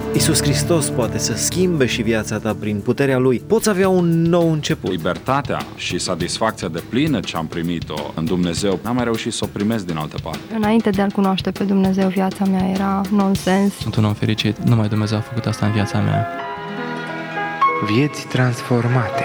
Iisus Hristos poate să schimbe și viața ta prin puterea Lui. Poți avea un nou început. Libertatea și satisfacția deplină ce am primit-o în Dumnezeu, n-am mai reușit să o primesc din altă parte. Înainte de a-L cunoaște pe Dumnezeu, viața mea era nonsens. Sunt un om fericit, numai Dumnezeu a făcut asta în viața mea. Vieți transformate.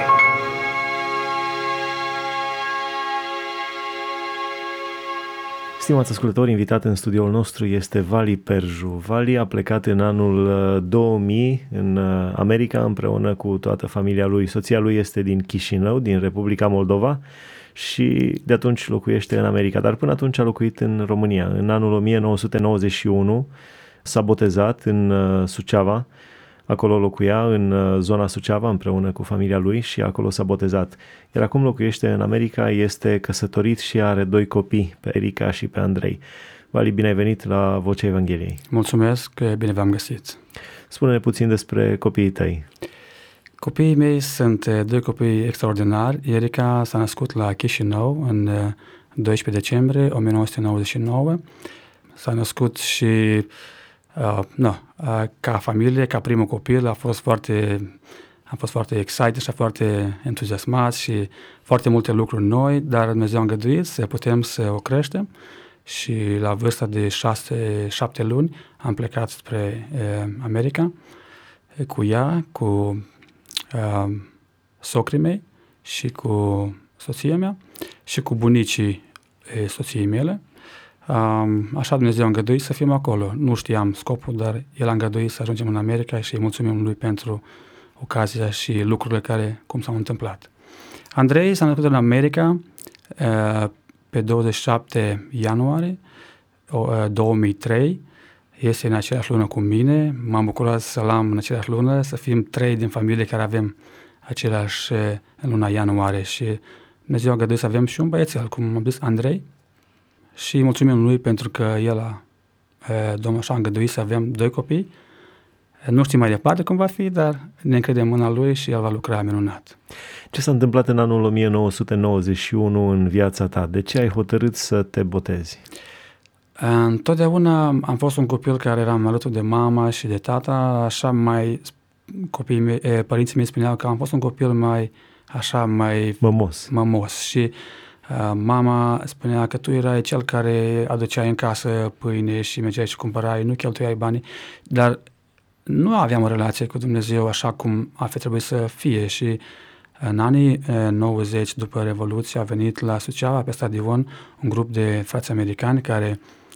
Stimați ascultători, invitat în studioul nostru este Vali Perju. Vali a plecat în anul 2000 în America împreună cu toată familia lui. Soția lui este din Chișinău, din Republica Moldova, și de atunci locuiește în America, dar până atunci a locuit în România. În anul 1991 s-a botezat în Suceava. Acolo locuia în zona Suceava împreună cu familia lui și acolo s-a botezat. Iar acum locuiește în America, este căsătorit și are 2 copii, pe Erica și pe Andrei. Vali, bine ai venit la Vocea Evangheliei. Mulțumesc, bine v-am găsit. Spune-ne puțin despre copiii tăi. Copiii mei sunt 2 copii extraordinari. Erica s-a născut la Chișinău în 12 decembrie 1999. S-a născut și ca familie, ca primul copil, am fost foarte excited și foarte entuziasmați și foarte multe lucruri noi, dar Dumnezeu a îngăduit să putem să o creștem și la vârsta de 6-7 luni am plecat spre America cu ea, cu socrii mei și cu soția mea și cu bunicii soției mele. Așa Dumnezeu a îngăduit să fim acolo. Nu știam scopul, dar El a îngăduit să ajungem în America și îi mulțumim Lui pentru ocazia și lucrurile cum s-au întâmplat. Andrei s-a născut în America pe 27 ianuarie 2003. Este în aceeași lună cu mine. M-am bucurat să-l am în aceeași lună, să fim 3 din familie care avem același în luna ianuarie și Dumnezeu a îngăduit să avem și un băiețel, cum am zis, Andrei. Și mulțumim lui pentru că Domnul așa a îngăduit să avem 2 copii. Nu știm mai departe cum va fi, dar ne încredem în mâna lui și el va lucra minunat. Ce s-a întâmplat în anul 1991 în viața ta? De ce ai hotărât să te botezi? Întotdeauna am fost un copil care eram alături de mama și de tata, așa părinții mei spuneau că am fost un copil mai mămos și mama spunea că tu erai cel care aduceai în casă pâine și mergeai și cumpărai, nu cheltuiai banii, dar nu aveam o relație cu Dumnezeu așa cum ar fi trebuit să fie și în anii 90, după Revoluție, a venit la Suceava, pe stadion, un grup de frați americani care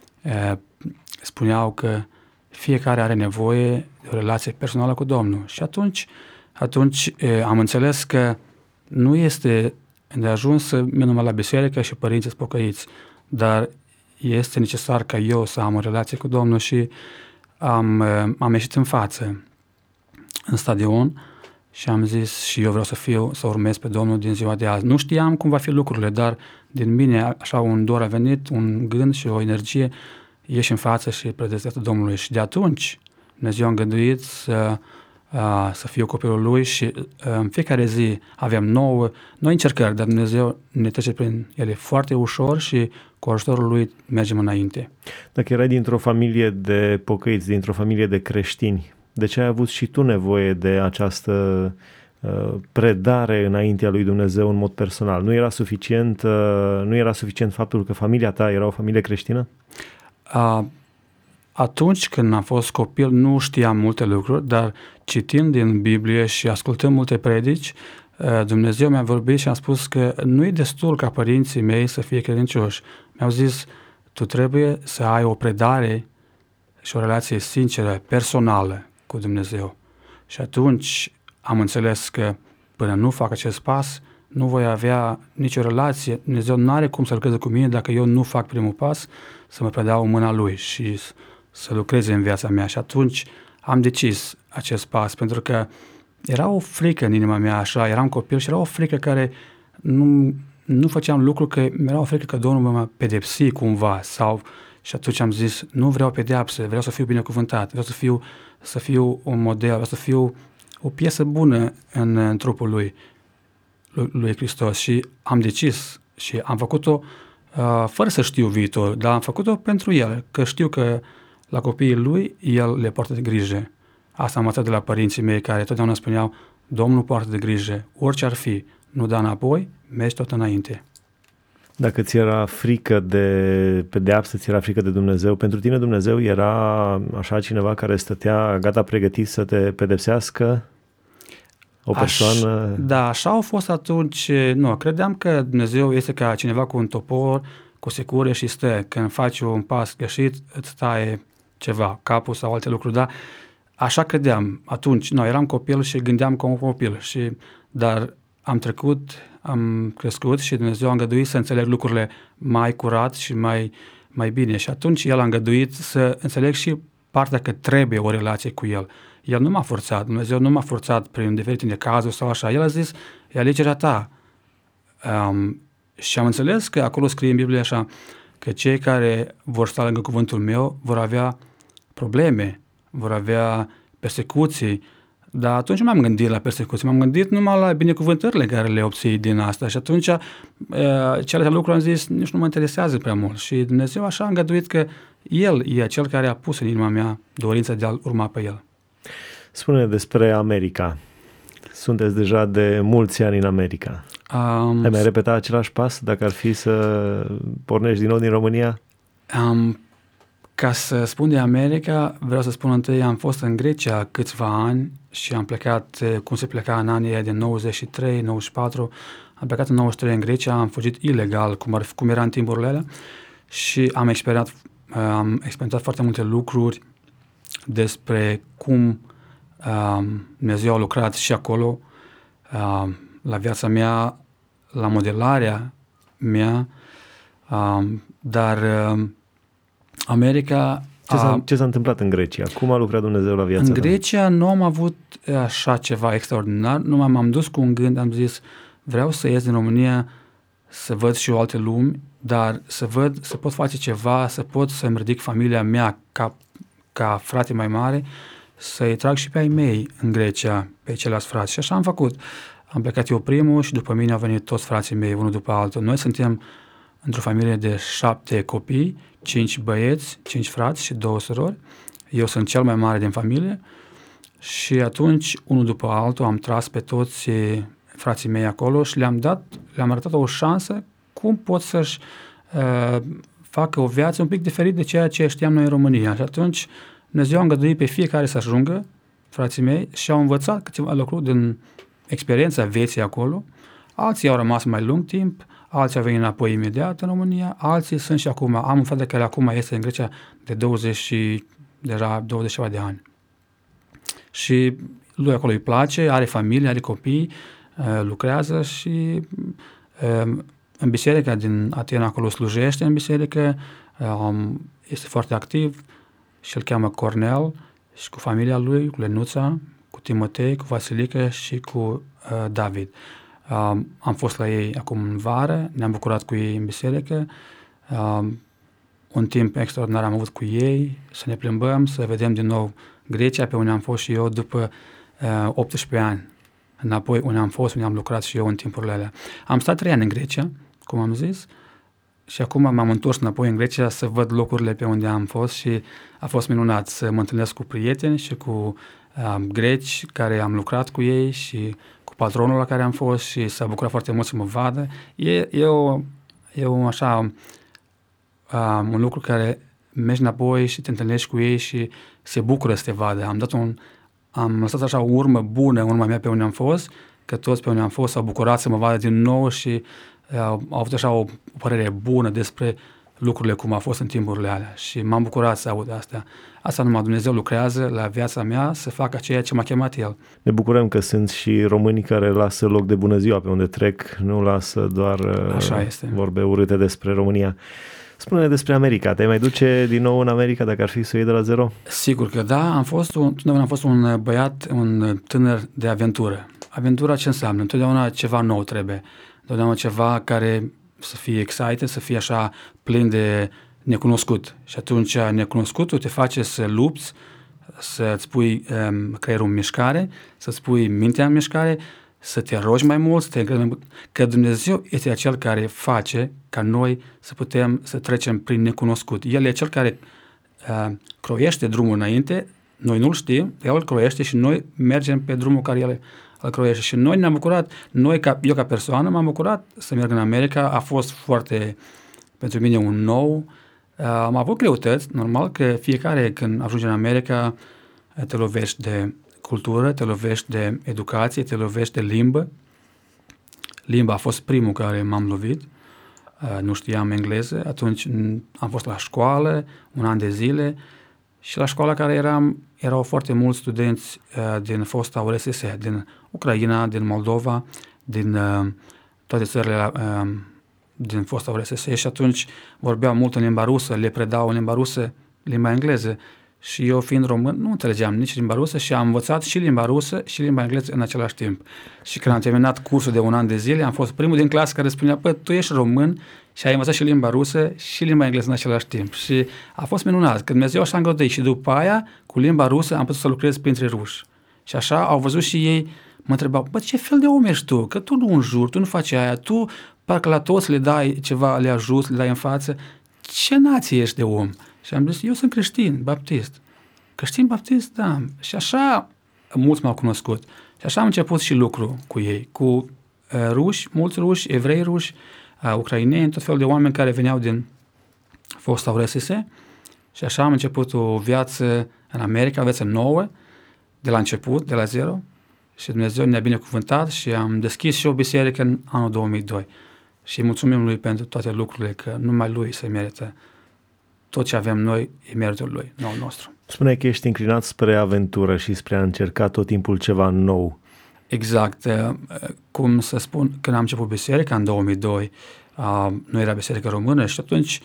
spuneau că fiecare are nevoie de o relație personală cu Domnul. Și atunci am înțeles că nu este de ajuns să merg numai la biserică și părinții sunt pocăiți, dar este necesar ca eu să am o relație cu Domnul și am ieșit în față în stadion și am zis și eu vreau să urmez pe Domnul din ziua de azi. Nu știam cum va fi lucrurile, dar din mine așa un dor a venit, un gând și o energie, ieși în față și predestinatul Domnului. Și de atunci Dumnezeu a îngăduit să fiu copilul lui și în fiecare zi aveam noi încercări, dar Dumnezeu ne trece prin ele foarte ușor și cu ajutorul lui mergem înainte. Dacă erai dintr-o familie de pocăiți, dintr-o familie de creștini, de ce ai avut și tu nevoie de această predare înaintea lui Dumnezeu în mod personal? Nu era suficient faptul că familia ta era o familie creștină? Atunci când am fost copil nu știam multe lucruri, dar citind din Biblie și ascultând multe predici, Dumnezeu mi-a vorbit și a spus că nu e destul ca părinții mei să fie credincioși. Mi-au zis, tu trebuie să ai o predare și o relație sinceră, personală cu Dumnezeu. Și atunci am înțeles că până nu fac acest pas, nu voi avea nicio relație. Dumnezeu nu are cum să lucreze cu mine dacă eu nu fac primul pas, să mă predau în mâna Lui și să lucreze în viața mea. Și atunci am decis acest pas, pentru că era o frică în inima mea, așa, eram copil și era o frică care nu făceam lucruri, că mi-era o frică că Domnul mă pedepsi cumva și atunci am zis, nu vreau pedeapsă, vreau să fiu binecuvântat, vreau să fiu un model, vreau să fiu o piesă bună în trupul lui Hristos și am decis și am făcut-o fără să știu viitor, dar am făcut-o pentru El, că știu că la copiii Lui El le poartă de grijă. Asta am învățat de la părinții mei care totdeauna spuneau, Domnul poartă de grijă, orice ar fi, nu da înapoi, mergi tot înainte. Dacă ți era frică de pedeapsă, ți era frică de Dumnezeu, pentru tine Dumnezeu era așa cineva care stătea gata pregătit să te pedepsească? O persoană... Da, așa au fost atunci. Nu, credeam că Dumnezeu este ca cineva cu un topor, cu secură și stă. Când faci un pas greșit, îți taie ceva, capul sau alte lucruri, da? Așa credeam. Atunci, eram copil și gândeam ca un copil. Dar am crescut și Dumnezeu a îngăduit să înțeleg lucrurile mai curat și mai bine. Și atunci El a îngăduit să înțeleg și partea că trebuie o relație cu El. El nu m-a forțat, Dumnezeu nu m-a forțat prin diferite necazuri sau așa. El a zis, e alegerea ta. Și am înțeles că acolo scrie în Biblie așa, că cei care vor sta lângă cuvântul meu vor avea probleme, vor avea persecuții, dar atunci nu m-am gândit la persecuții, m-am gândit numai la binecuvântările care le obții din asta și atunci celelalte lucruri am zis, nici nu mă interesează prea mult și Dumnezeu așa a îngăduit că El e Cel care a pus în inima mea dorința de a urma pe El. Spune despre America. Sunteți deja de mulți ani în America. Ai mai repeta același pas dacă ar fi să pornești din nou din România? Ca să spun de America, vreau să spun întâi, am fost în Grecia câțiva ani și am plecat, cum se pleca în anii de 93, 94, am plecat în 93 în Grecia, am fugit ilegal, cum era în timpurile alea și am experimentat foarte multe lucruri despre cum Dumnezeu a lucrat și acolo, la viața mea, la modelarea mea, dar America... Ce s-a întâmplat în Grecia? Cum a lucrat Dumnezeu la viața ta? În Grecia nu am avut așa ceva extraordinar, numai m-am dus cu un gând, am zis, vreau să ies din România, să văd și eu alte lumi, dar să pot face ceva, să pot să-mi ridic familia mea ca frate mai mare, să-i trag și pe ai mei în Grecia, pe ceilalți frați. Și așa am făcut. Am plecat eu primul și după mine au venit toți frații mei, unul după altul. Noi suntem într-o familie de 7 copii, 5 băieți, 5 frați și 2 surori. Eu sunt cel mai mare din familie și atunci, unul după altul, am tras pe toți frații mei acolo și le-am arătat o șansă cum pot să-și facă o viață un pic diferit de ceea ce știam noi în România. Și atunci Dumnezeu a îngăduit pe fiecare să ajungă, frații mei, și au învățat câteva lucruri din experiența vieții acolo. Alții au rămas mai lung timp, alții au venit înapoi imediat în România, alții sunt și acum. Am un frate care acum este în Grecia de 20 de ani. Și lui acolo îi place, are familie, are copii, lucrează și în biserica din Atena acolo slujește în biserică, este foarte activ și îl cheamă Cornel și cu familia lui, cu Lenuța, cu Timotei, cu Vasilica și cu David. Am fost la ei acum în vară, ne-am bucurat cu ei în biserică, un timp extraordinar am avut cu ei, să ne plimbăm, să vedem din nou Grecia, pe unde am fost și eu după 18 ani. Înapoi unde am fost, unde am lucrat și eu în timpurile alea. Am stat 3 ani în Grecia, cum am zis, și acum m-am întors înapoi în Grecia să văd locurile pe unde am fost și a fost minunat să mă întâlnesc cu prieteni și cu greci care am lucrat cu ei și cu patronul la care am fost și s-a bucurat foarte mult să mă vadă. E un lucru care mergi înapoi și te întâlnești cu ei și se bucură să te vadă. Am lăsat așa o urmă bună în urma mea pe unde am fost, că toți pe unde am fost s-au bucurat să mă vadă din nou și au avut așa o părere bună despre lucrurile cum a fost în timpurile alea și m-am bucurat să aud asta. Asta numai Dumnezeu lucrează la viața mea să facă ceea ce m-a chemat El. Ne bucurăm că sunt și românii care lasă loc de bună ziua pe unde trec, nu lasă doar vorbe urâte despre România. Spune-ne despre America. Te mai duce din nou în America dacă ar fi să o iei de la zero? Sigur că da. Întotdeauna am fost un băiat, un tânăr de aventură. Aventura ce înseamnă? Întotdeauna ceva nou trebuie. Întotdeauna ceva care să fie excited, să fie așa plin de necunoscut. Și atunci necunoscutul te face să lupți, să-ți pui creierul în mișcare, să-ți pui mintea în mișcare, să te rogi mai mult, să te încrezi mai mult, că Dumnezeu este acel care face ca noi să putem să trecem prin necunoscut. El e cel care croiește drumul înainte, Noi nu-l știm, el îl croiește și noi mergem pe drumul care el îl croiește. Și noi ne-am bucurat, eu ca persoană m-am bucurat să merg în America, a fost foarte, pentru mine, un nou. Am avut greutăți, normal că fiecare când ajunge în America te lovești de cultură, te lovești de educație, te lovești de limbă. Limba a fost primul care m-am lovit, nu știam engleză, atunci am fost la școală un an de zile și la școala care erau foarte mulți studenți din fosta URSS, din Ucraina, din Moldova, din toate țările din fosta URSS și atunci vorbeau mult în limba rusă, le predau în limba rusă, limba engleză și eu fiind român nu înțelegeam nici limba rusă și am învățat și limba rusă și limba engleză în același timp. Și când am terminat cursul de un an de zile, am fost primul din clasă care spunea, tu ești român și ai învățat și limba rusă și limba engleză în același timp. Și a fost minunat, că Dumnezeu așa îngăduit și după aia, cu limba rusă, am putut să lucrez printre ruși. Și așa au văzut și ei, mă întrebau, ce fel de om ești tu? Că tu nu înjuri, tu nu faci aia, tu parcă la toți le dai ceva, le ajuți, le dai în față. Ce nație ești de om? Și am zis, eu sunt creștin, baptist. Creștin baptist, da. Și așa mulți m-au cunoscut. Și așa am început și lucru cu ei, cu ruși, mulți ruși, evrei ruși, ucraineni, tot felul de oameni care veneau din fosta URSS. Și așa am început o viață în America, o viață nouă, de la început, de la zero. Și Dumnezeu ne-a binecuvântat și am deschis și o biserică în anul 2002. Și mulțumim Lui pentru toate lucrurile, că numai Lui se merită. Tot ce avem noi e meritul Lui, nu al nostru. Spuneai că ești înclinat spre aventură și spre a încerca tot timpul ceva nou. Exact. Cum să spun, când am început biserica în 2002, nu era biserică română și atunci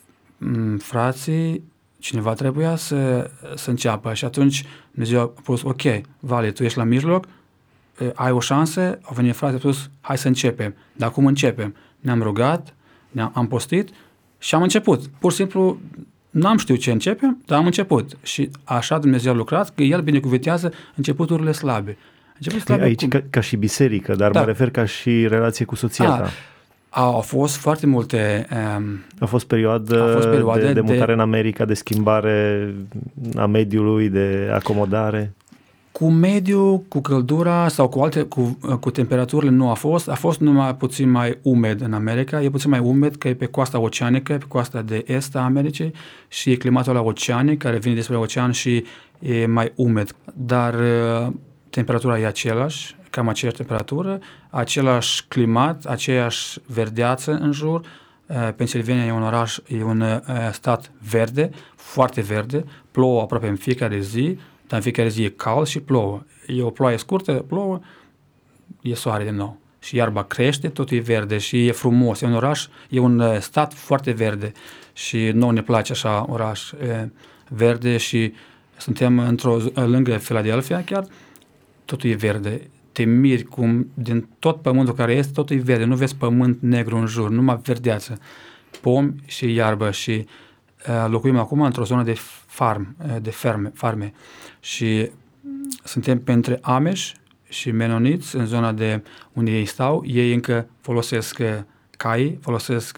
frații, cineva trebuia să înceapă și atunci Dumnezeu a spus, ok, Vali, tu ești la mijloc, ai o șansă, au venit frații, au spus, hai să începem. Dar cum începem? Ne-am rugat, am postit și am început. Pur și simplu, n-am știut ce începem, dar am început. Și așa Dumnezeu a lucrat, că El binecuvintează începuturile slabe. Aici ca și biserică, dar mă refer ca și relație cu soția ta. Au fost foarte multe... A fost perioade de mutare în America, de schimbare a mediului, de acomodare? Cu mediul, cu căldura sau cu temperaturile nu a fost numai puțin mai umed în America, e puțin mai umed că e pe coasta oceanică, pe coasta de est a Americii și e climatul la oceanic care vine despre ocean și e mai umed, dar temperatura e aceeași, cam aceeași temperatură, același climat, aceeaași verdeață în jur. Pennsylvania e un oraș, e un stat verde, foarte verde, plouă aproape în fiecare zi, dar în fiecare zi e cald și plouă. E o ploaie scurtă, plouă, e soare din nou. Și iarba crește, totul e verde și e frumos. E un oraș, e un stat foarte verde și nouă ne place așa oraș verde și suntem lângă Philadelphia chiar, totul e verde. Te miri cum din tot pământul care este, totul e verde. Nu vezi pământ negru în jur, numai verdeață. Pomi și iarbă și locuim acum într-o zonă de farme și suntem între Amish și menoniți în zona de unde ei stau. Ei încă folosesc cai, folosesc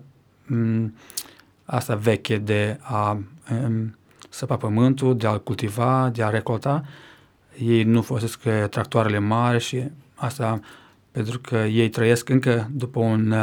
asta veche de a săpa pământul, de a-l cultiva, de a recolta. Ei nu folosesc tractoarele mari și asta pentru că ei trăiesc încă după un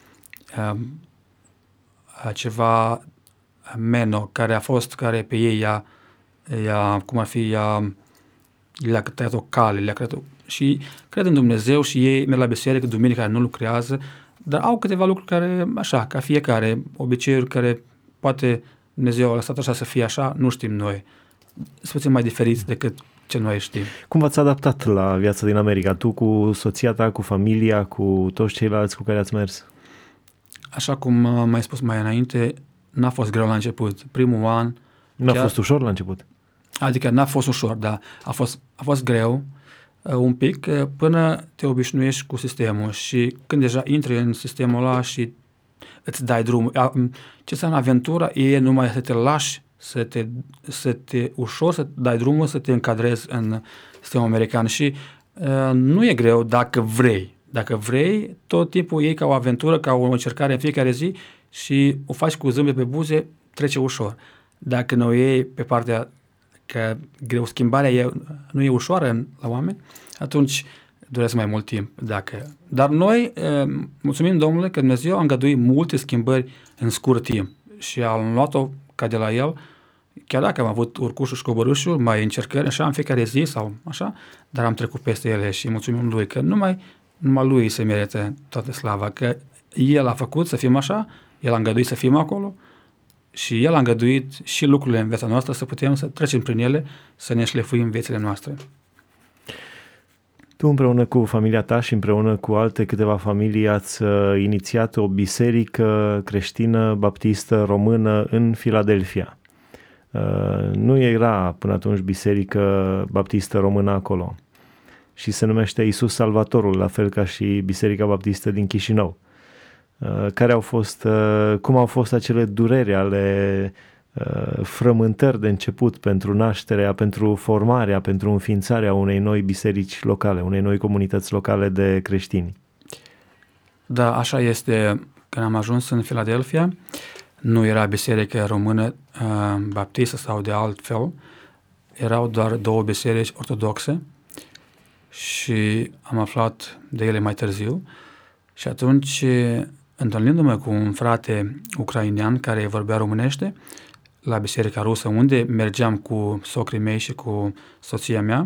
ceva meno care pe ei cum ar fi le-a tăiat o cale, și cred în Dumnezeu și ei merg la biserică duminica care nu lucrează, dar au câteva lucruri care, așa, ca fiecare, obiceiuri care poate Dumnezeu a lăsat așa să fie așa, nu știm noi. Sunt puțin mai diferiți decât ce noi știm. Cum v-ați adaptat la viața din America? Tu cu soția ta, cu familia, cu toți ceilalți cu care ați mers? Așa cum m-ai spus mai înainte, n-a fost greu la început. Primul an... N-a fost ușor la început? Adică n-a fost ușor, dar a fost greu un pic până te obișnuiești cu sistemul și când deja intri în sistemul ăla și îți dai drumul. Ce înseamnă aventura e numai să te lași, ușor să dai drumul, să te încadrezi în sistemul american și nu e greu dacă vrei. Dacă vrei, tot timpul iei ca o aventură, ca o încercare în fiecare zi și o faci cu zâmbet pe buze, trece ușor. Dacă nu o iei pe partea că schimbarea nu e ușoară la oameni, atunci durează mai mult timp. Dar noi mulțumim Domnului că Dumnezeu a îngăduit multe schimbări în scurt timp și am luat-o ca de la El, chiar dacă am avut urcușul și coborâșul, mai încercări, așa, în fiecare zi sau așa, dar am trecut peste ele și mulțumim Lui că numai Lui se merită toată slava, că El a făcut să fim așa, El a îngăduit să fim acolo și El a îngăduit și lucrurile în viața noastră să putem să trecem prin ele, să ne șlefuim viețile noastre. Tu împreună cu familia ta și împreună cu alte câteva familii ați inițiat o biserică creștină baptistă română în Filadelfia. Nu era până atunci biserică baptistă română acolo și se numește Iisus Salvatorul, la fel ca și Biserica Baptistă din Chișinău. Cum au fost acele dureri ale frământări de început pentru nașterea, pentru formarea, pentru înființarea unei noi biserici locale, unei noi comunități locale de creștini? Da, așa este. Când am ajuns în Filadelfia, nu era biserică română baptistă sau de altfel, erau doar 2 biserici ortodoxe și am aflat de ele mai târziu și atunci, întâlnindu-mă cu un frate ucrainean care vorbea românește la biserica rusă, unde mergeam cu socrii mei și cu soția mea,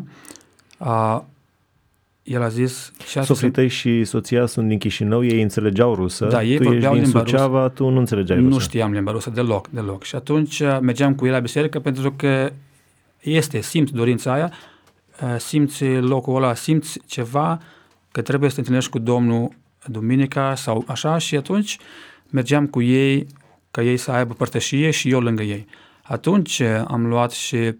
el a zis... Socrii tăi și soția sunt din Chișinău, ei înțelegeau rusă, da, ei tu ești din Suceava, rusă. Tu nu înțelegeai rusă. Nu știam limba rusă deloc. Și atunci mergeam cu el la biserică pentru că simți dorința aia, simți locul ăla, simți ceva, că trebuie să te întâlnești cu Domnul duminica sau așa și atunci mergeam cu ei ca ei să aibă părtășie și eu lângă ei. Atunci am luat și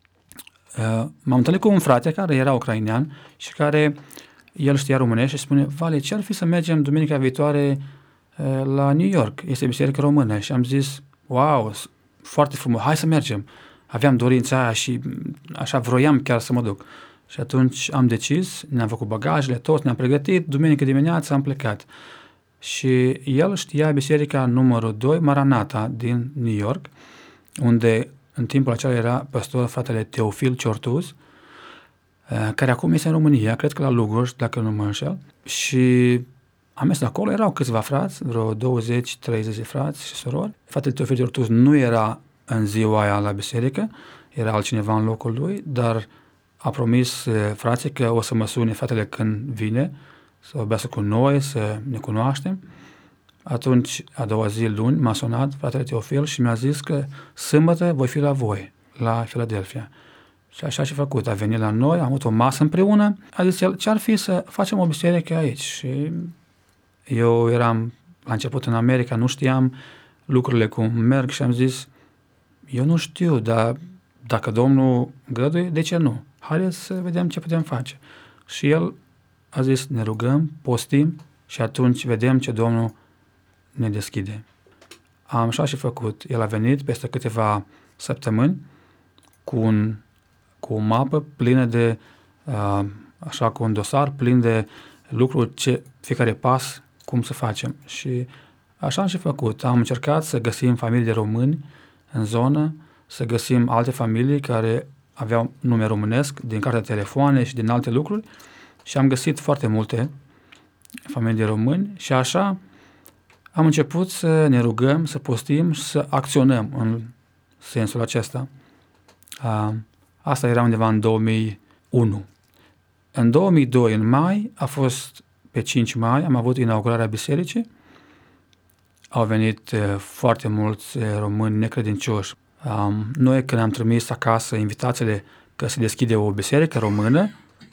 m-am întâlnit cu un frate care era ucrainean și care el știa românește și spune: Vale, ce ar fi să mergem duminica viitoare la New York? Este biserică română. Și am zis: wow, foarte frumos, hai să mergem. Aveam dorința aia și așa vroiam chiar să mă duc. Și atunci am decis, ne-am făcut bagajele, toți ne-am pregătit, duminică dimineața am plecat. Și el știa biserica numărul 2, Maranata, din New York, unde în timpul acela era păstor fratele Teofil Ciortuz, care acum este în România, cred că la Lugoș, dacă nu mă înșel. Și am mers acolo, erau câțiva frați, vreo 20-30 de frați și surori. Fratele Teofil Ciortuz nu era în ziua aia la biserică, era altcineva în locul lui, dar a promis frații că o să mă sune fratele când vine, să vorbească cu noi, să ne cunoaștem. Atunci, a doua zi, luni, m-a sunat fratele Teofil și mi-a zis că sâmbătă voi fi la voi, la Filadelfia. Și așa și făcut. A venit la noi, am avut o masă împreună, a zis el, ce-ar fi să facem o biserică aici? Și eu eram la început în America, nu știam lucrurile cum merg și am zis, eu nu știu, dar dacă Domnul îngăduie, de ce nu? Haideți să vedem ce putem face. Și el a zis, ne rugăm, postim și atunci vedem ce Domnul ne deschide. Am așa și făcut. El a venit peste câteva săptămâni cu o mapă plină de, așa cu un dosar plin de lucruri, fiecare pas, cum să facem. Și așa am și făcut. Am încercat să găsim familii de români în zonă, să găsim alte familii care aveau nume românesc din cartea de telefoane și din alte lucruri și am găsit foarte multe familii de români și așa am început să ne rugăm, să postim și să acționăm în sensul acesta. Asta era undeva în 2001. În 2002, în mai, pe 5 mai, am avut inaugurarea bisericii. Au venit foarte mulți români necredincioși. Noi, când am trimis acasă invitațiile că se deschide o biserică română,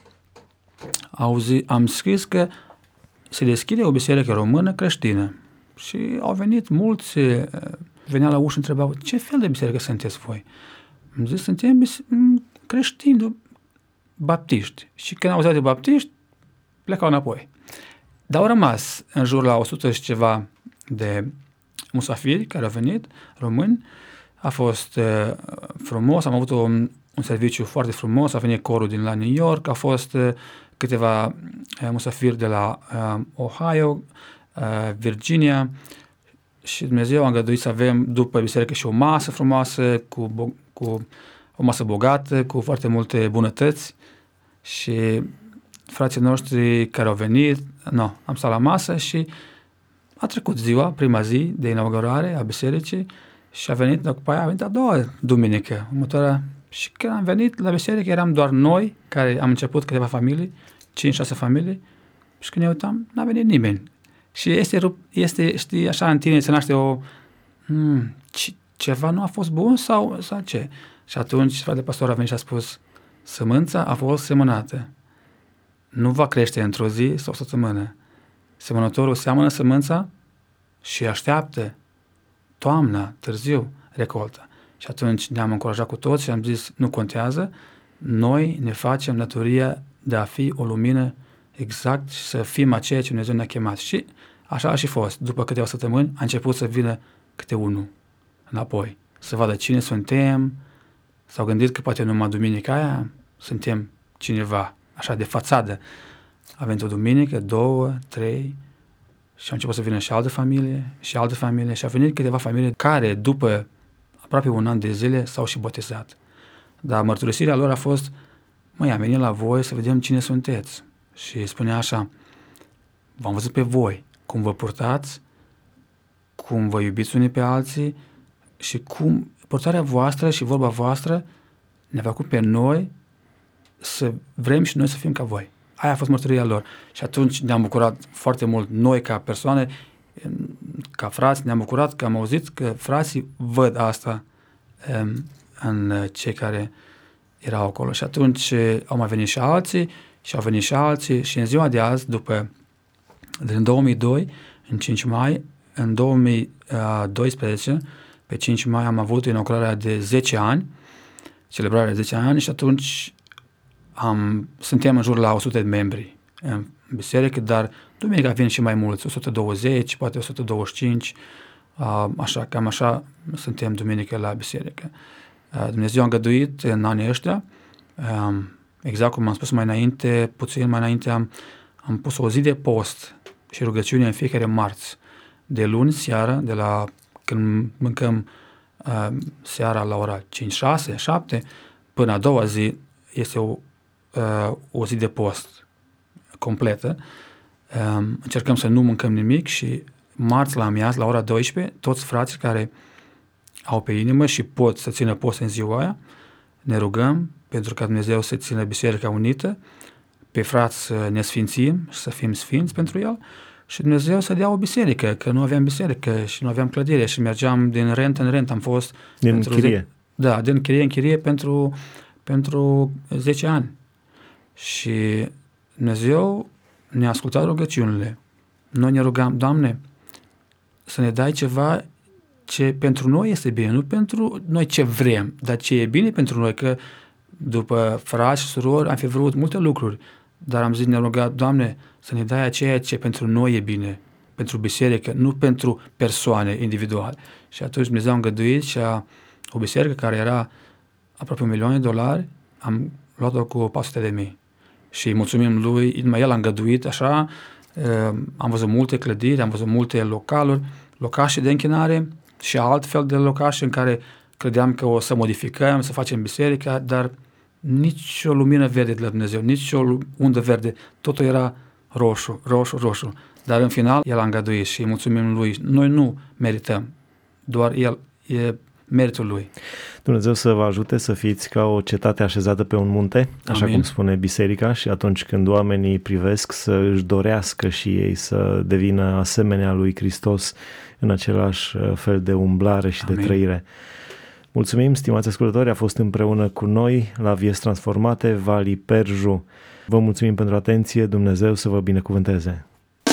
am scris că se deschide o biserică română creștină. Și au venit mulți, venea la ușă, întrebau, ce fel de biserică sunteți voi? Am zis, suntem creștini, baptiști. Și când au auzit de baptiști, plecau înapoi. Dar au rămas în jur la 100 și ceva de musafiri care au venit, români. A fost frumos, am avut un serviciu foarte frumos, a venit corul din la New York, a fost câteva musafiri de la Ohio, Virginia și Dumnezeu a îngăduit să avem după biserică și o masă frumoasă cu o masă bogată, cu foarte multe bunătăți și frații noștri care au venit, am stat la masă și a trecut ziua, prima zi de inaugurare a bisericii și a venit a doua duminică, următoarea. Și când am venit la biserică, eram doar noi, care am început câteva familii, 5-6 familii, și când ne uitam, n-a venit nimeni. Și este, știi, așa în tine se naște ceva nu a fost bun sau ce? Și atunci frate pastor a venit și a spus, sămânța a fost semănată. Nu va crește într-o zi sau o săptămână. Semănătorul seamănă sămânța și așteaptă toamna, târziu, recolta. Și atunci ne-am încurajat cu toți și am zis, nu contează, noi ne facem datoria de a fi o lumină exact și să fim aceea ce Dumnezeu ne-a chemat. Și așa a și fost. După câteva săptămâni a început să vină câte unul înapoi, să vadă cine suntem. S-au gândit că poate numai duminica aia suntem cineva, așa de fațadă. A venit o duminică, 2, 3 și au început să vină și altă familie și altă familie și au venit câteva familii care după aproape un an de zile s-au și botezat. Dar mărturisirea lor a fost, am venit la voi să vedem cine sunteți. Și spunea așa, v-am văzut pe voi, cum vă purtați, cum vă iubiți unii pe alții și cum purtarea voastră și vorba voastră ne-a făcut pe noi să vrem și noi să fim ca voi. Aia a fost mărturia lor. Și atunci ne-am bucurat foarte mult noi ca persoane, ca frați, ne-am bucurat că am auzit că frații văd asta în cei care erau acolo. Și atunci au mai venit și alții și au venit și alții și în ziua de azi, din 2002, în 5 mai, în 2012, pe 5 mai am avut inaugurarea de 10 ani, celebrarea de 10 ani și atunci suntem în jur la 100 de membri în biserică, dar duminica vin și mai mulți, 120, poate 125, cam așa suntem duminică la biserică. Dumnezeu a îngăduit în anii ăștia, exact cum am spus mai înainte, puțin mai înainte am pus o zi de post și rugăciune în fiecare marți, de luni seara, de la când mâncăm seara la ora 5, 6, 7, până a doua zi este o zi de post completă. Încercăm să nu mâncăm nimic și marți la amiază, la ora 12, toți frații care au pe inimă și pot să țină post în ziua aia, ne rugăm pentru ca Dumnezeu să țină biserica unită, pe frați să ne sfințim și să fim sfinți pentru El și Dumnezeu să dea o biserică, că nu aveam biserică și nu aveam clădire și mergeam din rent în rent, am fost din chirie. Din chirie în chirie pentru 10 ani. Și Dumnezeu ne-a ascultat rugăciunile. Noi ne rugam, Doamne, să ne dai ceva ce pentru noi este bine, nu pentru noi ce vrem, dar ce e bine pentru noi, că după frați și surori am fi vrut multe lucruri, dar am zis, ne-am rugat, Doamne, să ne dai aceea ce pentru noi e bine, pentru biserică, nu pentru persoane individuale. Și atunci Dumnezeu a îngăduit și o biserică care era aproape $1.000.000, am luat-o cu 400.000. Și mulțumim Lui, numai El a îngăduit așa, am văzut multe clădiri, am văzut multe localuri, locașe de închinare și altfel de locașe în care credeam că o să modificăm, să facem biserica, dar nici o lumină verde de la Dumnezeu, nici o undă verde, totul era roșu. Dar în final El a îngăduit și mulțumim Lui. Noi nu merităm, doar El e meritul Lui. Dumnezeu să vă ajute să fiți ca o cetate așezată pe un munte, așa cum spune biserica, și atunci când oamenii privesc să își dorească și ei să devină asemenea lui Hristos în același fel de umblare și de trăire. Mulțumim, stimați ascultători, a fost împreună cu noi la Vieți Transformate, Vali Perju. Vă mulțumim pentru atenție, Dumnezeu să vă binecuvânteze.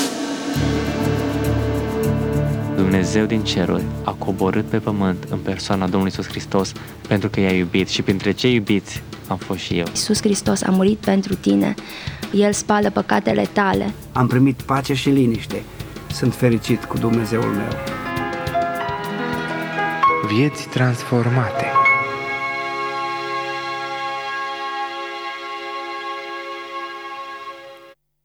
Dumnezeu din ceruri a coborât pe pământ în persoana Domnului Iisus Hristos pentru că i-a iubit și printre cei iubiți am fost și eu. Iisus Hristos a murit pentru tine, El spală păcatele tale. Am primit pace și liniște, sunt fericit cu Dumnezeul meu. Vieți transformate.